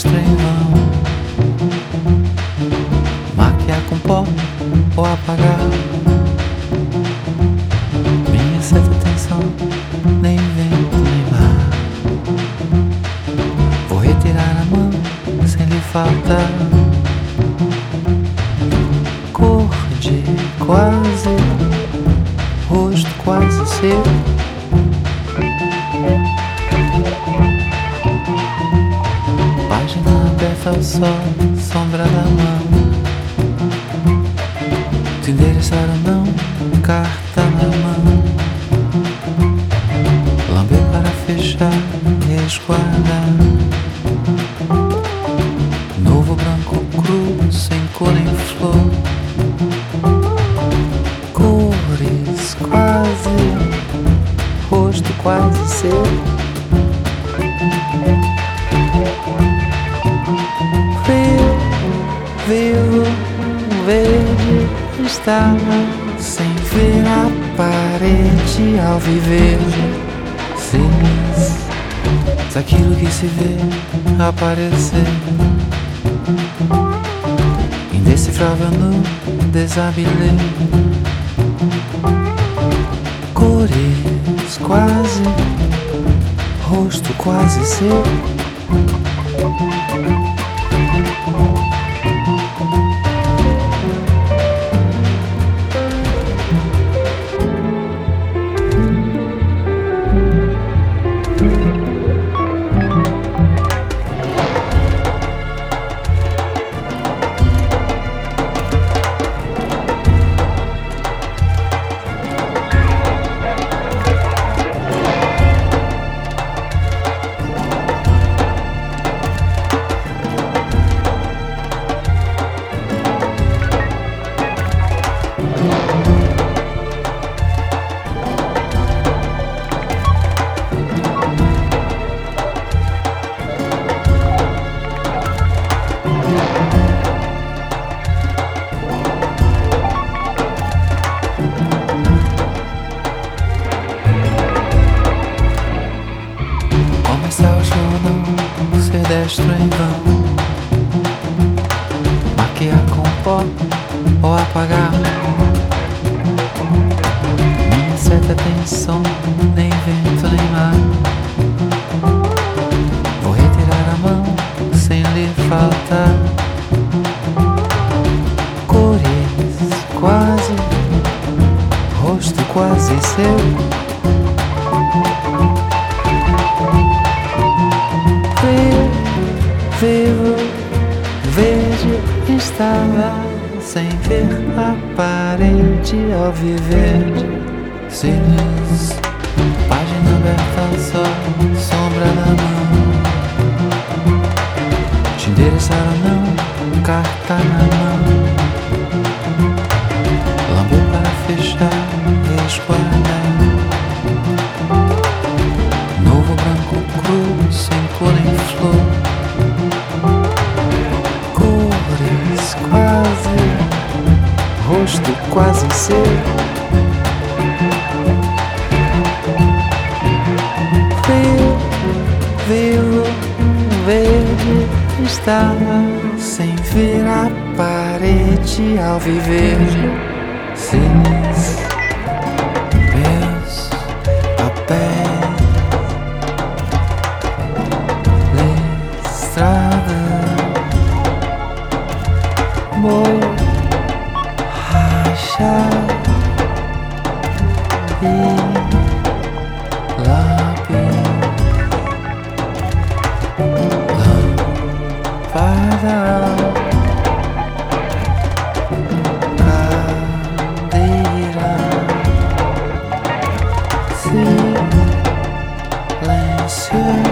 pedestre em vão. Maquiar com pó ou apagar. Minha certa atenção, nem vento nem mar. Vou retirar a mão sem lhe faltar. Cor de quase, rosto quase seu. Página aberta ao sol, sombra da mão. Se endereçar ou não, carta na mão. Lamber para fechar, resguardar. Novo branco cru, sem cor nem flor. Cores quase, rosto quase seu. Vivo, verde, estava sem ver a parede ao viver. Se aquilo que se vê aparecer, indecifrável no desabilé. Cores quase, rosto quase seu. Começar o show não ser destro em vão. Maquiar com pó ou apagar. Minha certa atenção, nem vento nem mar. Vou retirar a mão sem lhe faltar. Cores quase, rosto quase seu. Vivo, verde, estava sem ver a parede ao viver. Cílios, página aberta ao sol, sombra da mão. Te endereçar ou não, carta na mão. Lamber para fechar, resguardar. Novo branco cru, sem cor nem flor. Quase, rosto quase seu. Vivo, verde, estava sem ver a parede ao viver. Cines, meus papéis, estrada. Borracha e lápis, lâmpada, cadeira, silêncio.